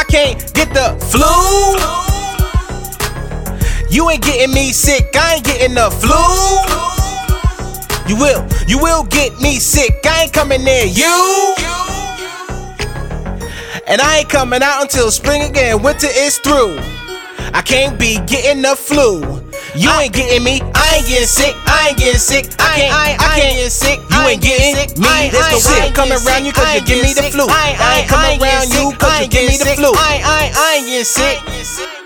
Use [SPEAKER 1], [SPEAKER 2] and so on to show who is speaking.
[SPEAKER 1] can't get the flu. You ain't getting me sick, I ain't getting the flu. You will get me sick, I ain't coming near you. And I ain't coming out until spring again, winter is through. I can't be getting the flu. You ain't getting me, I ain't getting sick, I ain't getting sick, I can't get sick. You ain't getting me, there's no sick coming around you cause you give me the flu. I ain't coming around you cause you give me the flu. I ain't getting sick.